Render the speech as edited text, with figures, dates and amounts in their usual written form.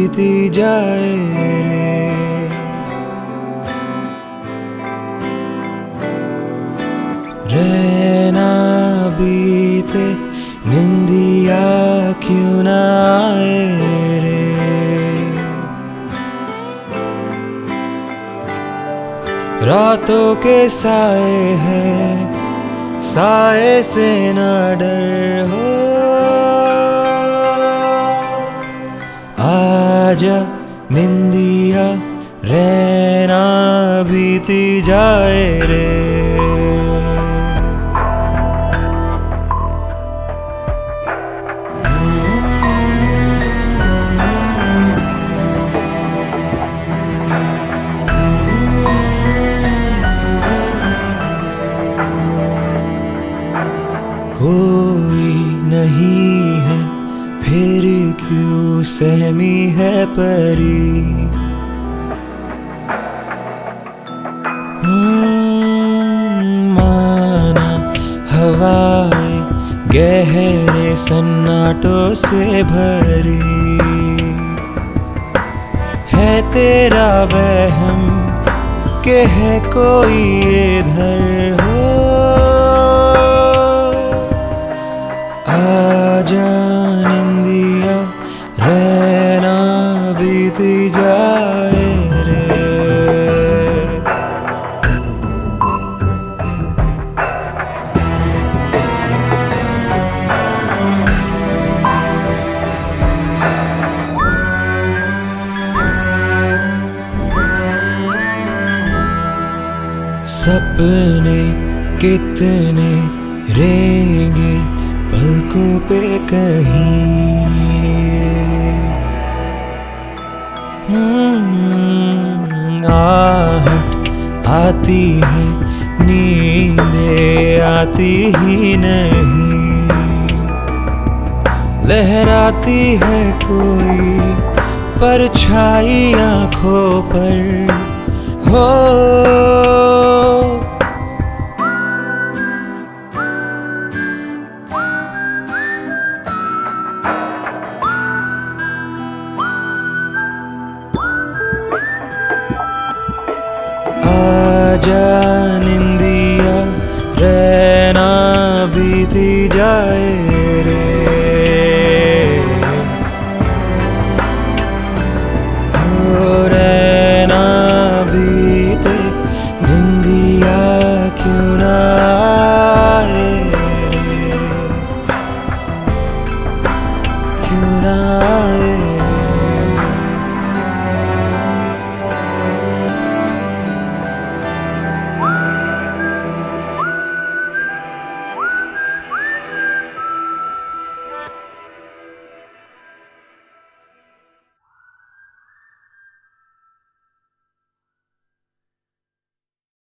बीती जाए रे। रहना बीते निंदिया क्यों ना आए रे। रातों के साए हैं, साए से ना डर हो। आजा निंदिया रहना बीती जाए रे। कोई नहीं है फिर क्यों सहमी है परी। माना हवाएं गहरे सन्नाटों से भरी है। तेरा वहम के है कोई इधर हो। आजा निंदिया रहना बीती जाए रे। सपने कितने रहेंगे पलकों पे कहीं। आहट आती है नींदें आती ही नहीं। लहराती है कोई परछाई आंखों पर हो।